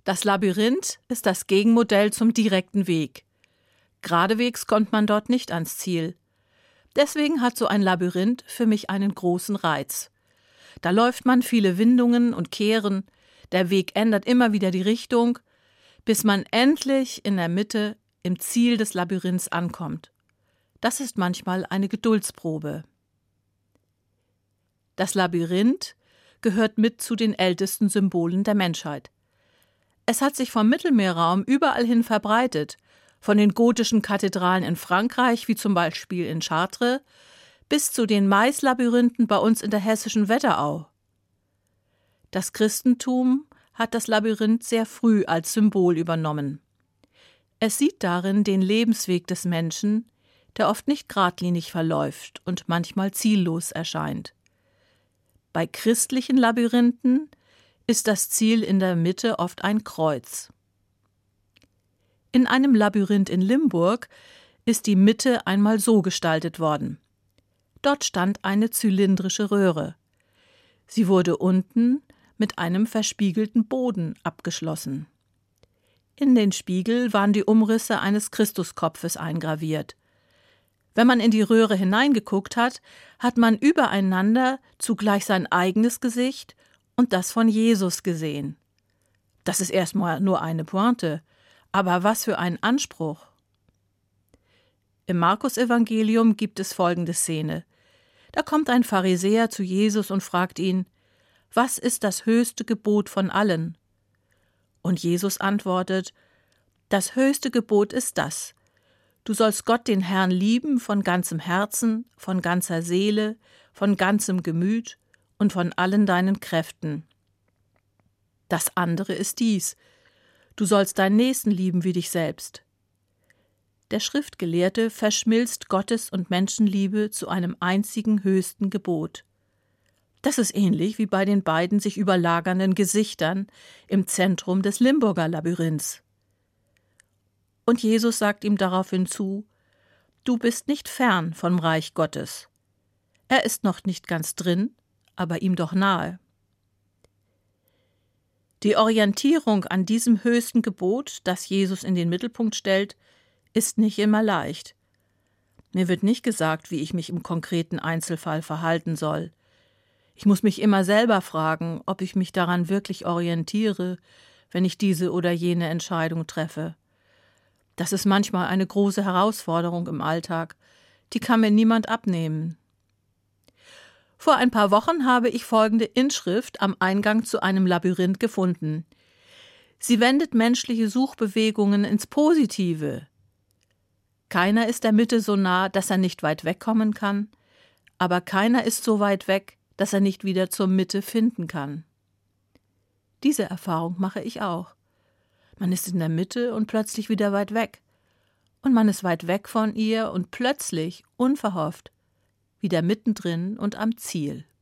Das Labyrinth ist das Gegenmodell zum direkten Weg. Geradewegs kommt man dort nicht ans Ziel. Deswegen hat so ein Labyrinth für mich einen großen Reiz. Da läuft man viele Windungen und Kehren, der Weg ändert immer wieder die Richtung, bis man endlich in der Mitte im Ziel des Labyrinths ankommt. Das ist manchmal eine Geduldsprobe. Das Labyrinth gehört mit zu den ältesten Symbolen der Menschheit. Es hat sich vom Mittelmeerraum überall hin verbreitet, von den gotischen Kathedralen in Frankreich, wie zum Beispiel in Chartres, bis zu den Maislabyrinthen bei uns in der hessischen Wetterau. Das Christentum hat das Labyrinth sehr früh als Symbol übernommen. Es sieht darin den Lebensweg des Menschen, der oft nicht geradlinig verläuft und manchmal ziellos erscheint. Bei christlichen Labyrinthen ist das Ziel in der Mitte oft ein Kreuz. In einem Labyrinth in Limburg ist die Mitte einmal so gestaltet worden. Dort stand eine zylindrische Röhre. Sie wurde unten mit einem verspiegelten Boden abgeschlossen. In den Spiegel waren die Umrisse eines Christuskopfes eingraviert. Wenn man in die Röhre hineingeguckt hat, hat man übereinander zugleich sein eigenes Gesicht und das von Jesus gesehen. Das ist erstmal nur eine Pointe, aber was für ein Anspruch! Im Markus-Evangelium gibt es folgende Szene. Da kommt ein Pharisäer zu Jesus und fragt ihn: Was ist das höchste Gebot von allen? Und Jesus antwortet: Das höchste Gebot ist das: Du sollst Gott den Herrn lieben von ganzem Herzen, von ganzer Seele, von ganzem Gemüt und von allen deinen Kräften. Das andere ist dies: Du sollst deinen Nächsten lieben wie dich selbst. Der Schriftgelehrte verschmilzt Gottes- und Menschenliebe zu einem einzigen höchsten Gebot. Das ist ähnlich wie bei den beiden sich überlagernden Gesichtern im Zentrum des Limburger Labyrinths. Und Jesus sagt ihm daraufhin zu: Du bist nicht fern vom Reich Gottes. Er ist noch nicht ganz drin, aber ihm doch nahe. Die Orientierung an diesem höchsten Gebot, das Jesus in den Mittelpunkt stellt, ist nicht immer leicht. Mir wird nicht gesagt, wie ich mich im konkreten Einzelfall verhalten soll. Ich muss mich immer selber fragen, ob ich mich daran wirklich orientiere, wenn ich diese oder jene Entscheidung treffe. Das ist manchmal eine große Herausforderung im Alltag, die kann mir niemand abnehmen. Vor ein paar Wochen habe ich folgende Inschrift am Eingang zu einem Labyrinth gefunden. Sie wendet menschliche Suchbewegungen ins Positive. Keiner ist der Mitte so nah, dass er nicht weit wegkommen kann, aber keiner ist so weit weg, dass er nicht wieder zur Mitte finden kann. Diese Erfahrung mache ich auch. Man ist in der Mitte und plötzlich wieder weit weg. Und man ist weit weg von ihr und plötzlich, unverhofft, wieder mittendrin und am Ziel.